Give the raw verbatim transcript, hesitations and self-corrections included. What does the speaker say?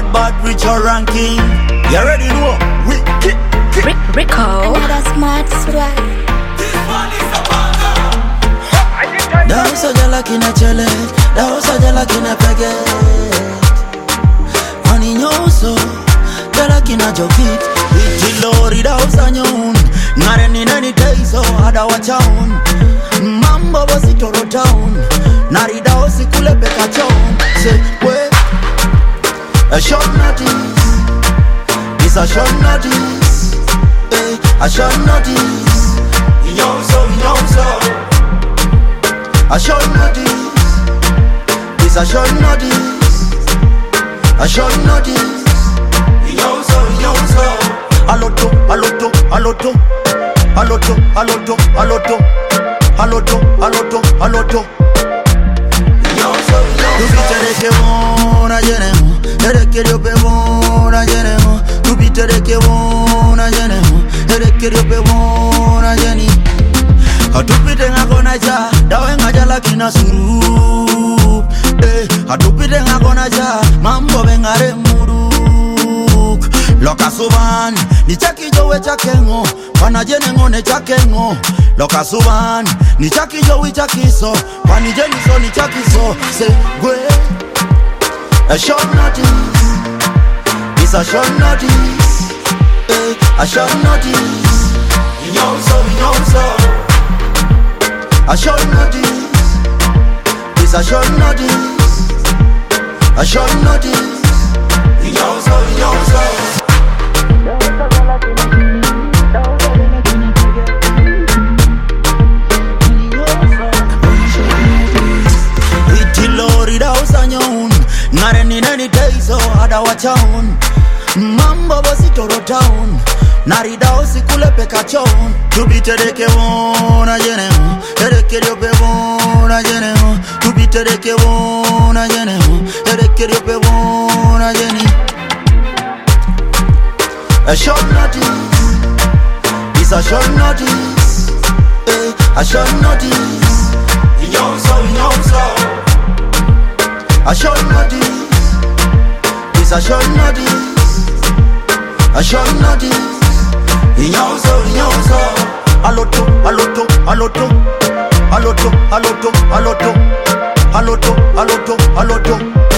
bad, bad, richer ranking. You ready to know? We kick, kick. Rick, Rico. Another smart swag. Daho sajala kina chele, daho sajala kina pege. Ani nyoso, jala kina jokit. Iti lori daho sanyon, ngare ni neni teiso hada wachaun. Mambo bosi toro town, nari daho sikule peka chown. Say we, a short notice, it's a short notice. Eh, a short notice. Yonso, yonso. A short notice, it's a short notice, a short notice. Yonso, yonso. Aloto, aloto, aloto, aloto, aloto, aloto, aloto, aloto, aloto. Yonso, yonso. Tupite que bona llenemos, eres que Dios pe bona llenemos. Tupite que bona llenemos, eres que Dios pe bona llenemos. Atupite ngakona ja, dawe ngajala kina suru. Eh, atupite ngakona ja, mambo bengare muruk. Loka suban, ni chaki jowe chakengo, panajene ngone chakengo. Loka suban, ni chaki jowe chakiso, panijeni so ni chakiso. Say we, a short notice, it's a short notice. Eh, a short notice. Yonso, yonso. A short notice, it's a short notice, a short notice. Yonso, yonso. Iti lori da usanyon, ngare ni neni teiso hada wachaun. Mambo bosi toro town, nari da usikule peka chown. Tupite deke bona jenemo, ere kerio pe bona jenemo. Tupite deke bona jenemo, ere kerio pe bona jeni. A short notice, it's a short notice. Eh, a short notice. Yonso, yonso. A short notice, it's a short notice. A short notice. Yonso, yonso. Aloto, aloto, aloto, aloto, aloto, aloto, aloto, aloto, aloto.